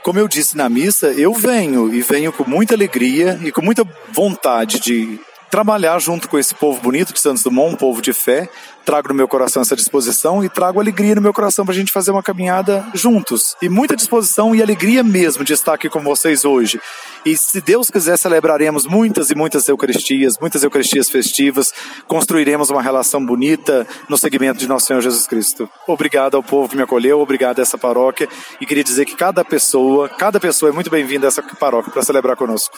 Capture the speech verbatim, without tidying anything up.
Como eu disse na missa, eu venho e venho com muita alegria e com muita vontade de trabalhar junto com esse povo bonito de Santos Dumont, um povo de fé. Trago no meu coração essa disposição e trago alegria no meu coração para a gente fazer uma caminhada juntos. E muita disposição e alegria mesmo de estar aqui com vocês hoje. E se Deus quiser, celebraremos muitas e muitas eucaristias, muitas eucaristias festivas, construiremos uma relação bonita no segmento de Nosso Senhor Jesus Cristo. Obrigado ao povo que me acolheu, obrigado a essa paróquia, e queria dizer que cada pessoa, cada pessoa é muito bem-vinda a essa paróquia para celebrar conosco.